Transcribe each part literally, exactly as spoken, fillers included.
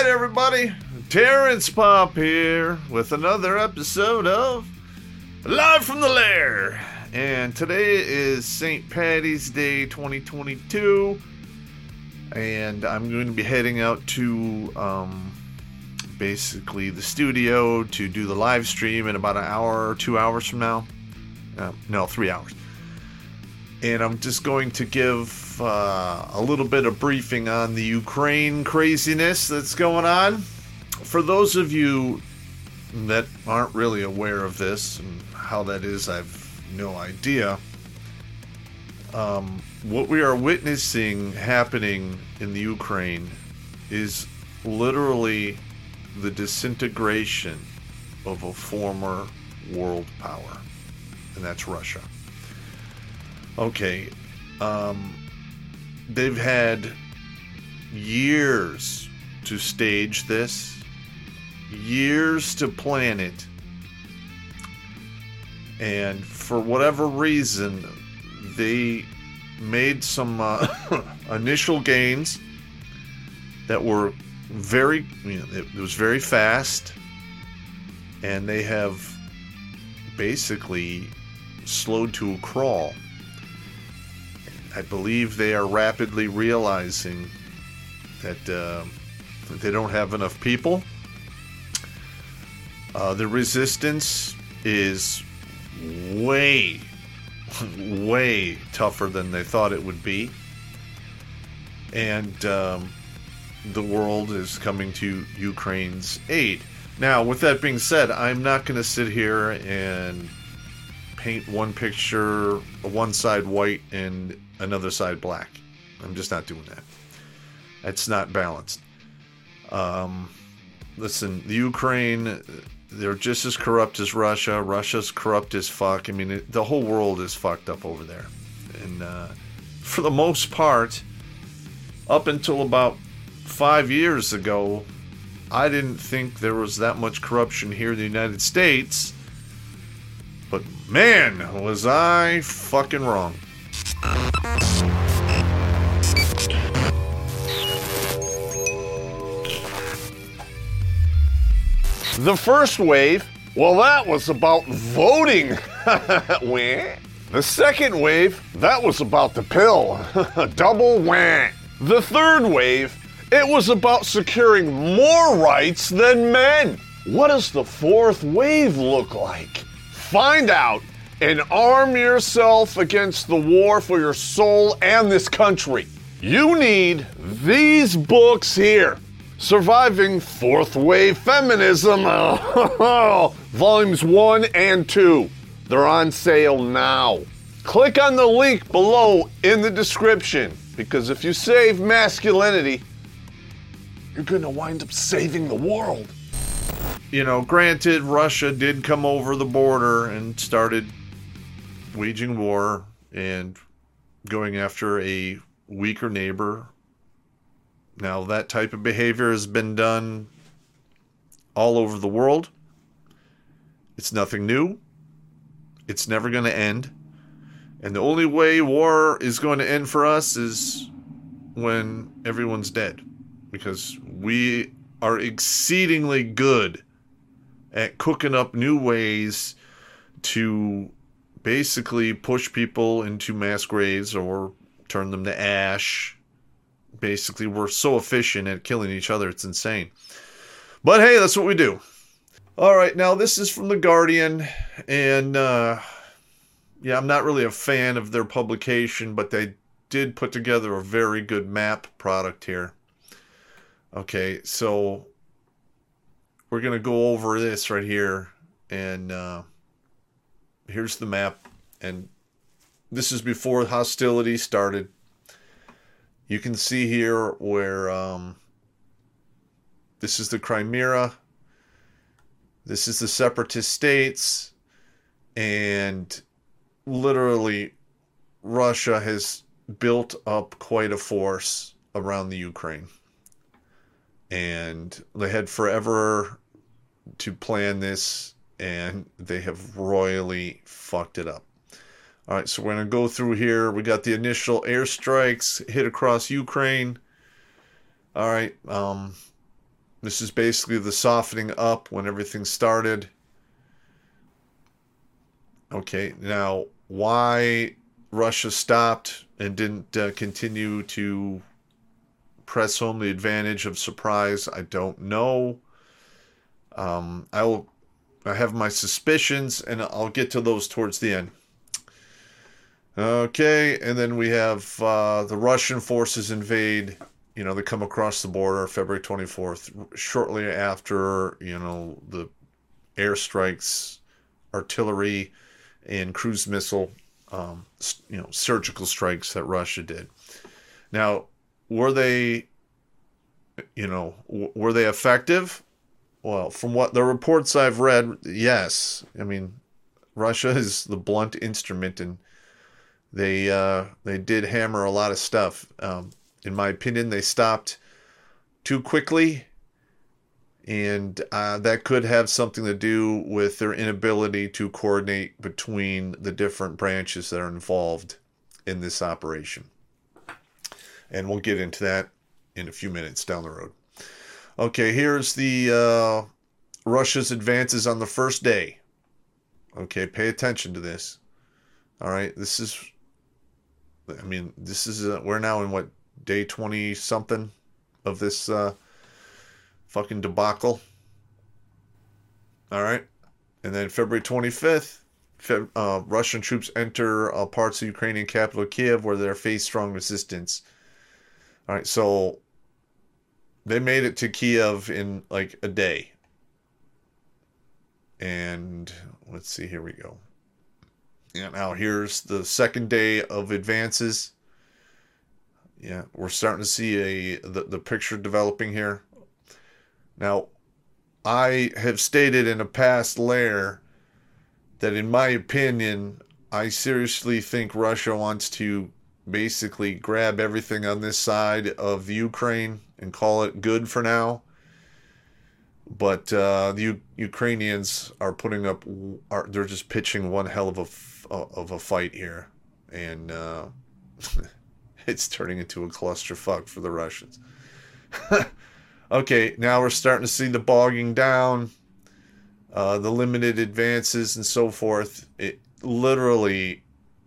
everybody. Terrence Pop here with another episode of Live from the Lair. And today is Saint Patty's Day twenty twenty-two. And I'm going to be heading out to um, basically the studio to do the live stream in about an hour or two hours from now. Uh, no, three hours. And I'm just going to give uh, a little bit of briefing on the Ukraine craziness that's going on. For those of you that aren't really aware of this and how that is, I've no idea. Um, what we are witnessing happening in the Ukraine is literally the disintegration of a former world power, and that's Russia. Okay, um, they've had years to stage this, years to plan it, and for whatever reason, they made some uh, initial gains that were very, you know, it, it was very fast, and they have basically slowed to a crawl. I believe they are rapidly realizing that uh, they don't have enough people. Uh, the resistance is way, way tougher than they thought it would be. And um, the world is coming to Ukraine's aid. Now, with that being said, I'm not going to sit here and paint one picture, one side white and another side black. I'm just not doing that. It's not balanced. Um, listen, the Ukraine, they're just as corrupt as Russia. Russia's corrupt as fuck. I mean, it, the whole world is fucked up over there. And uh, for the most part, up until about five years ago, I didn't think there was that much corruption here in the United States. But man, was I fucking wrong. The first wave, well, that was about voting. The second wave, that was about the pill. Double wah. The third wave, it was about securing more rights than men. What does the fourth wave look like? Find out and arm yourself against the war for your soul and this country. You need these books here. Surviving Fourth Wave Feminism, volumes one and two. They're on sale now. Click on the link below in the description, because if you save masculinity, you're gonna wind up saving the world. You know, granted, Russia did come over the border and started waging war and going after a weaker neighbor. Now, that type of behavior has been done all over the world. It's nothing new. It's never going to end. And the only way war is going to end for us is when everyone's dead. Because we are exceedingly good at cooking up new ways to basically push people into mass graves or turn them to ash. Basically, we're so efficient at killing each other, it's insane. But hey, that's what we do. Alright, now this is from The Guardian, and uh, yeah, I'm not really a fan of their publication, but they did put together a very good map product here. Okay, so we're going to go over this right here, and uh, here's the map, and this is before hostilities started. You can see here where um, this is the Crimea, this is the separatist states, and literally Russia has built up quite a force around the Ukraine. And they had forever to plan this, and they have royally fucked it up. All right, so we're going to go through here. We got the initial airstrikes hit across Ukraine. All right, um, This is basically the softening up when everything started. Okay, now why Russia stopped and didn't uh, continue to press home the advantage of surprise, I don't know. Um, I will. I have my suspicions, and I'll get to those towards the end. Okay, and then we have uh, the Russian forces invade. You know, they come across the border February twenty-fourth, shortly after, you know, the airstrikes, artillery, and cruise missile, um, you know, surgical strikes that Russia did. Now, were they, you know, were they effective? Well, from what the reports I've read, yes. I mean, Russia is the blunt instrument, and they uh, they did hammer a lot of stuff. Um, in my opinion, they stopped too quickly, and uh, that could have something to do with their inability to coordinate between the different branches that are involved in this operation. And we'll get into that in a few minutes down the road. Okay, here's the uh, Russia's advances on the first day. Okay, pay attention to this. All right, this is, I mean, this is, uh, we're now in what, day twenty something of this uh, fucking debacle. All right, and then February twenty-fifth, Feb, uh, Russian troops enter uh, parts of Ukrainian capital Kiev where they face strong resistance. All right, so they made it to Kiev in like a day. And let's see, here we go. Yeah, now here's the second day of advances. Yeah, we're starting to see a the, the picture developing here. Now, I have stated in a past layer that in my opinion, I seriously think Russia wants to basically grab everything on this side of the Ukraine and call it good for now. But uh, the U- Ukrainians are putting up, are they're just pitching one hell of a f- of a fight here, and uh, it's turning into a clusterfuck for the Russians. Okay, now we're starting to see the bogging down, uh, the limited advances, and so forth. It literally.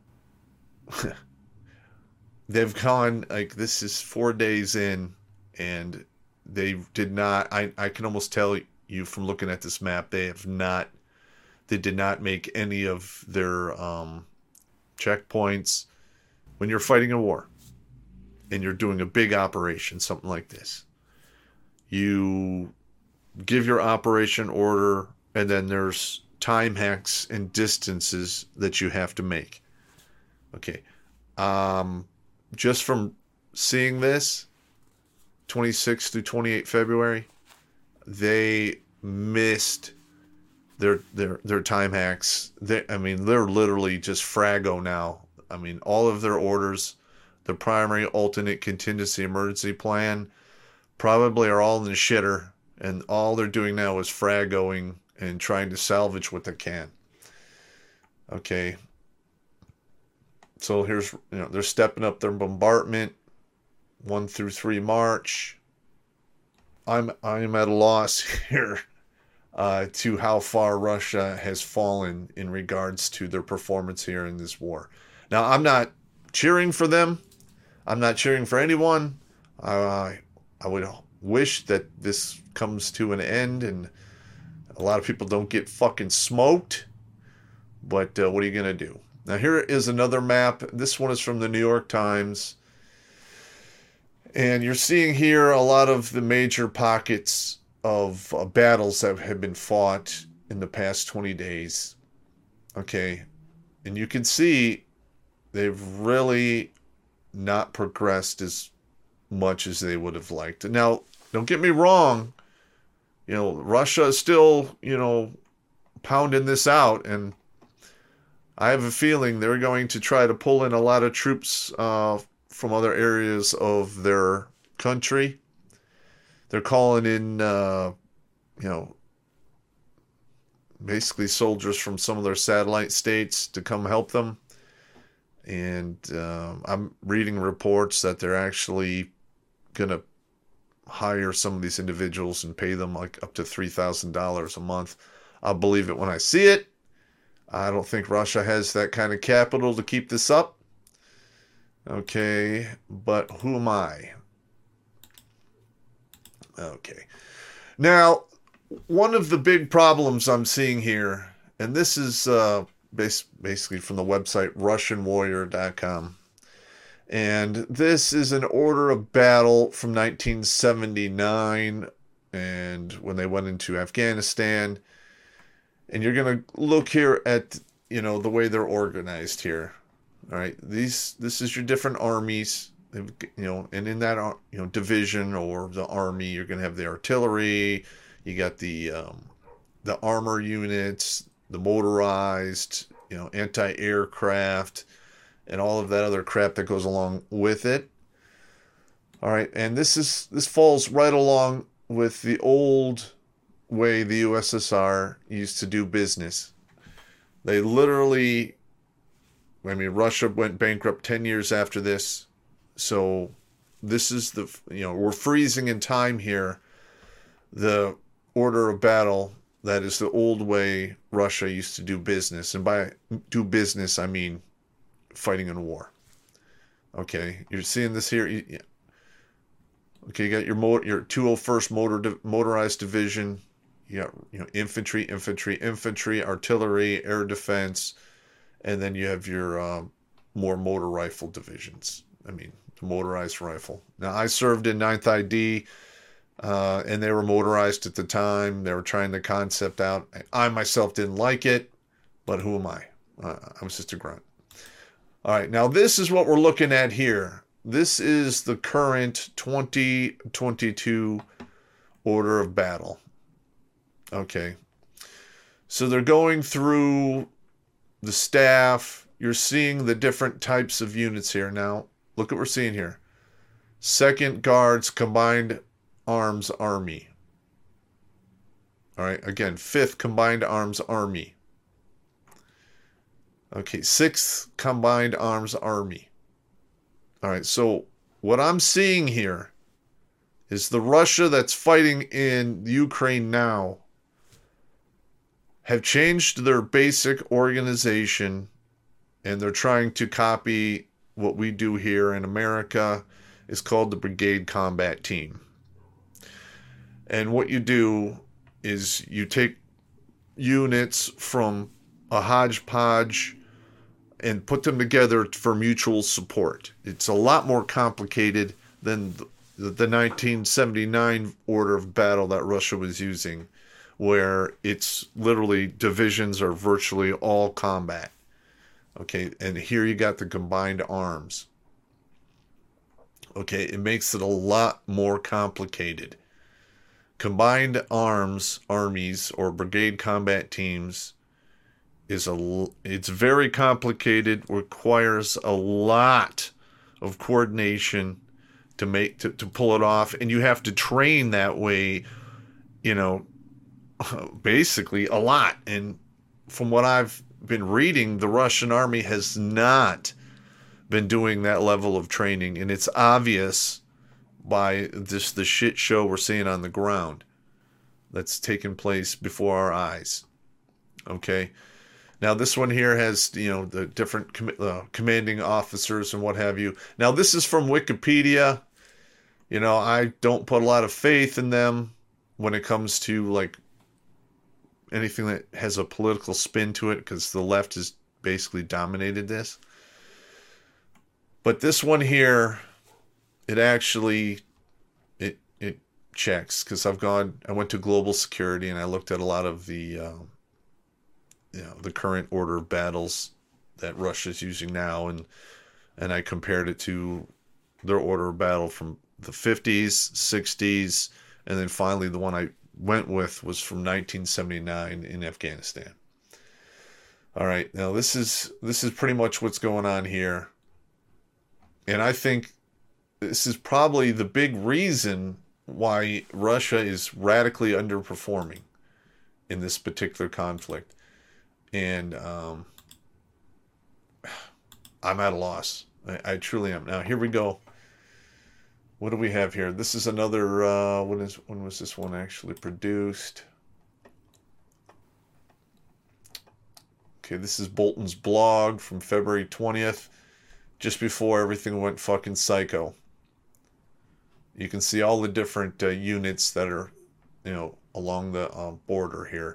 They've gone, like, this is four days in, and they did not, I, I can almost tell you from looking at this map, they have not, they did not make any of their um, checkpoints. When you're fighting a war, and you're doing a big operation, something like this, you give your operation order, and then there's time hacks and distances that you have to make. Okay. Um... Just from seeing this, twenty-sixth through twenty-eighth February, they missed their their their time hacks. They, I mean, they're literally just Frago now. I mean, all of their orders, the primary, alternate, contingency, emergency plan, probably are all in the shitter, and all they're doing now is Fragoing and trying to salvage what they can. Okay. So here's, you know, they're stepping up their bombardment, one through three March. I'm I'm at a loss here uh, to how far Russia has fallen in regards to their performance here in this war. Now, I'm not cheering for them. I'm not cheering for anyone. Uh, I would wish that this comes to an end and a lot of people don't get fucking smoked. But uh, what are you going to do? Now, here is another map. This one is from the New York Times. And you're seeing here a lot of the major pockets of uh, battles that have been fought in the past twenty days. Okay. And you can see they've really not progressed as much as they would have liked. Now, don't get me wrong. You know, Russia is still, you know, pounding this out, and I have a feeling they're going to try to pull in a lot of troops uh, from other areas of their country. They're calling in, uh, you know, basically soldiers from some of their satellite states to come help them. And um, I'm reading reports that they're actually going to hire some of these individuals and pay them like up to three thousand dollars a month. I'll believe it when I see it. I don't think Russia has that kind of capital to keep this up. Okay, but who am I? Okay. Now, one of the big problems I'm seeing here, and this is uh, bas- basically from the website Russian Warrior dot com, and this is an order of battle from nineteen seventy-nine, and when they went into Afghanistan. And you're going to look here at, you know, the way they're organized here. All right, these this is your different armies, you know, and in that, you know, division or the army, you're going to have the artillery, you got the um, the armor units, the motorized, you know, anti-aircraft, and all of that other crap that goes along with it. All right, and this is this falls right along with the old way the U S S R used to do business. They literally, I mean, Russia went bankrupt ten years after this. So this is the, you know, we're freezing in time here. The order of battle, that is the old way Russia used to do business. And by do business, I mean fighting in a war. Okay, you're seeing this here. Okay, you got your motor, your two oh first motor motorized division. You got, you know, infantry, infantry, infantry, artillery, air defense, and then you have your uh, more motor rifle divisions. I mean, the motorized rifle. Now, I served in ninth I D, uh, and they were motorized at the time. They were trying the concept out. I myself didn't like it, but who am I? Uh, I'm just a grunt. All right, now this is what we're looking at here. This is the current twenty twenty-two order of battle. Okay, so they're going through the staff. You're seeing the different types of units here. Now, look what we're seeing here. Second Guards Combined Arms Army. All right, again, fifth Combined Arms Army. Okay, sixth Combined Arms Army. All right, so what I'm seeing here is the Russia that's fighting in Ukraine now have changed their basic organization, and they're trying to copy what we do here in America. It's called the Brigade Combat Team. And what you do is you take units from a hodgepodge and put them together for mutual support. It's a lot more complicated than the, the nineteen seventy-nine order of battle that Russia was using, where it's literally divisions are virtually all combat. Okay, and here you got the combined arms. Okay, it makes it a lot more complicated. Combined arms armies or brigade combat teams is a it's very complicated, requires a lot of coordination to make to, to pull it off, and you have to train that way, you know, basically a lot. And from what I've been reading, the Russian army has not been doing that level of training, and it's obvious by this the shit show we're seeing on the ground that's taking place before our eyes. Okay, now this one here has, you know, the different com- uh, commanding officers and what have you. Now this is from Wikipedia. You know, I don't put a lot of faith in them when it comes to like anything that has a political spin to it, because the left has basically dominated this. But this one here, it actually, it it checks, because I've gone, I went to global security and I looked at a lot of the, um, you know, the current order of battles that Russia's using now, and and I compared it to their order of battle from the fifties, sixties, and then finally the one I went with was from nineteen seventy-nine in Afghanistan. All right, now this is this is pretty much what's going on here. And I think this is probably the big reason why Russia is radically underperforming in this particular conflict. And um, I'm at a loss. I, I truly am. Now, here we go. what do we have here? This is another, uh, when is when was this one actually produced? Okay, this is Bolton's blog from February twentieth, just before everything went fucking psycho. You can see all the different uh, units that are, you know, along the uh, border here.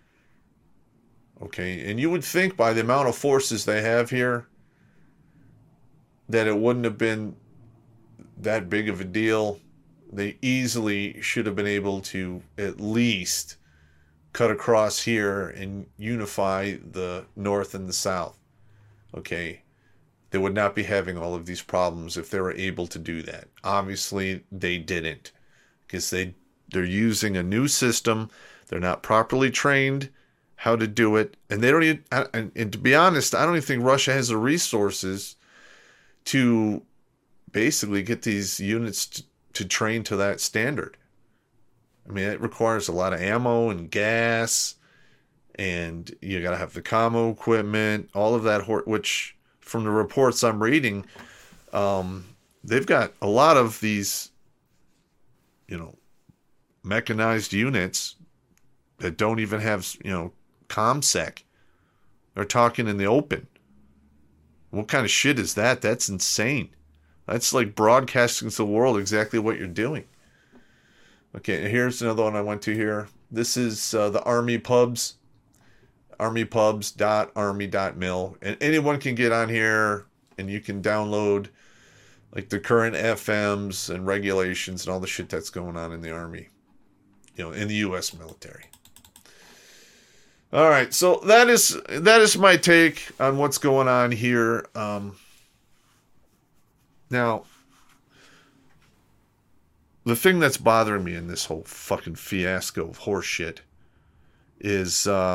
Okay, and you would think by the amount of forces they have here that it wouldn't have been that big of a deal. They easily should have been able to at least cut across here and unify the North and the South. Okay, they would not be having all of these problems if they were able to do that. Obviously, they didn't, because they, they're using a new system. They're not properly trained how to do it. And they don't even, and, and to be honest, I don't even think Russia has the resources to basically get these units to, to train to that standard. I mean, it requires a lot of ammo and gas, and you got to have the commo equipment, all of that, which from the reports I'm reading, um, they've got a lot of these, you know, mechanized units that don't even have, you know, ComSec. They're talking in the open. What kind of shit is that? That's insane. That's like broadcasting to the world exactly what you're doing. Okay, here's another one I went to here. This is uh, the Army Pubs. army pubs dot army dot mil. And anyone can get on here and you can download like the current F Ms and regulations and all the shit that's going on in the Army. You know, in the U S military. All right, so that is that is my take on what's going on here. Um, now, the thing that's bothering me in this whole fucking fiasco of horse shit is uh,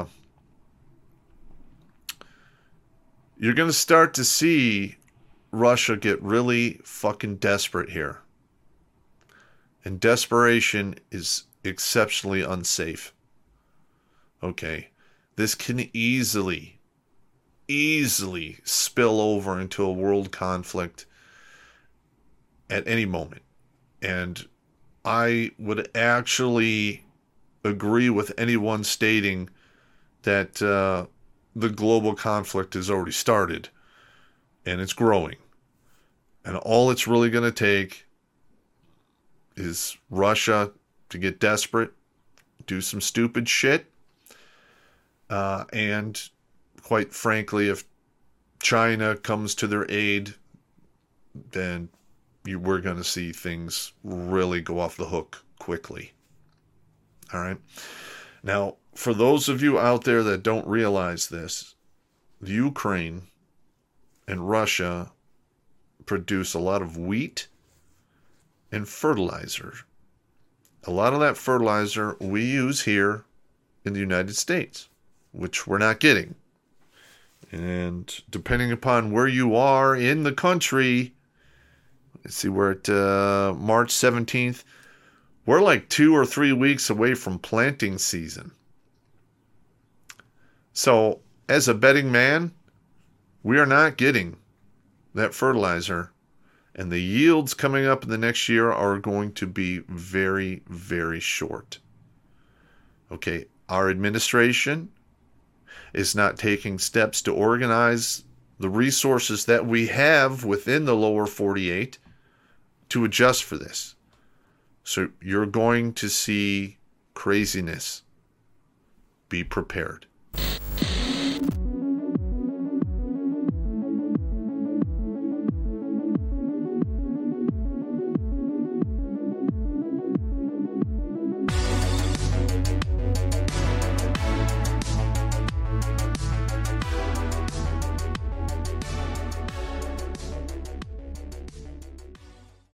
you're going to start to see Russia get really fucking desperate here. And desperation is exceptionally unsafe. Okay. This can easily, easily spill over into a world conflict at any moment. And I would actually agree with anyone stating that uh, the global conflict has already started and it's growing. And all it's really going to take is Russia to get desperate, do some stupid shit. Uh, and quite frankly, if China comes to their aid, then you, we're going to see things really go off the hook quickly. All right. Now, for those of you out there that don't realize this, the Ukraine and Russia produce a lot of wheat and fertilizer. A lot of that fertilizer we use here in the United States, which we're not getting. And depending upon where you are in the country, let's see, we're at uh, March seventeenth. We're like two or three weeks away from planting season. So, as a betting man, we are not getting that fertilizer. And the yields coming up in the next year are going to be very, very short. Okay, our administration is not taking steps to organize the resources that we have within the lower forty-eight to adjust for this. So you're going to see craziness. Be prepared.